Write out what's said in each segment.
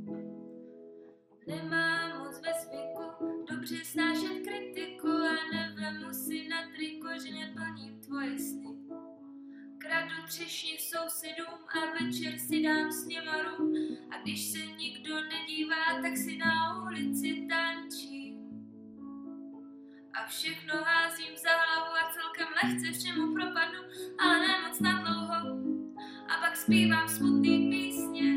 Nemám moc ve zvyku dobře snášet kritiku a nevemu si na triko, že neplním tvoje sny. Kradu třešně sousedům a večer si dám s něma rum a když se nikdo nedívá, tak si na ulici tančím. A všechno házím za hlavu a celkem lehce všemu propadnu, ale ne moc na dlouho. A pak zpívám smutný písně.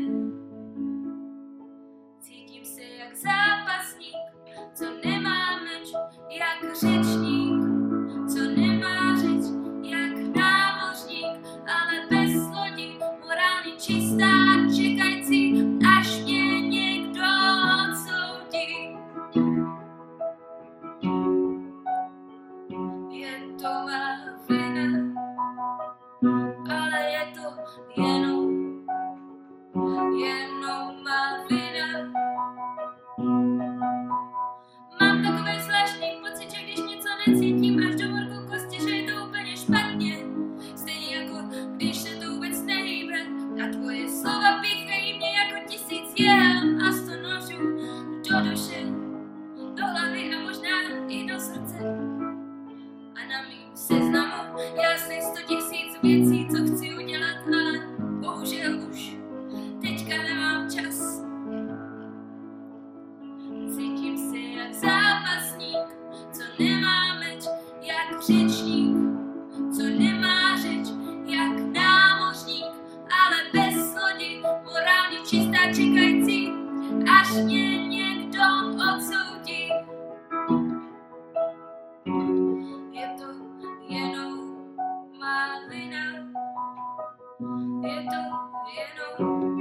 Cítím se jak zápasník, co nemá meč, jak řečník, co nemá řeč, jak námořník, ale bez lodi, morálně čistá, čekající, až mě někdo odsoudí. Je to má vina, ale je to jenom má vina. Mám takový zvláštní pocit, že když něco necítím až do morku kosti, že je to úplně špatně. Stejně jako když se to vůbec nehýbe a tvoje slova píchají mě jako 1000 jel a 100 nožů do duše, do hlavy a možná i do srdce. A na mým seznamu je asi 100 000 věcí, co chci udělat, ale bohužel už teďka nemám čas. Cítím se jak zápasník, co nemá meč, jak řečník, co nemá řeč, jak námořník, ale bez lodi, morálně čistá, čekající, až mě někdo odsoudí. Je to jenom má vina, je to jenom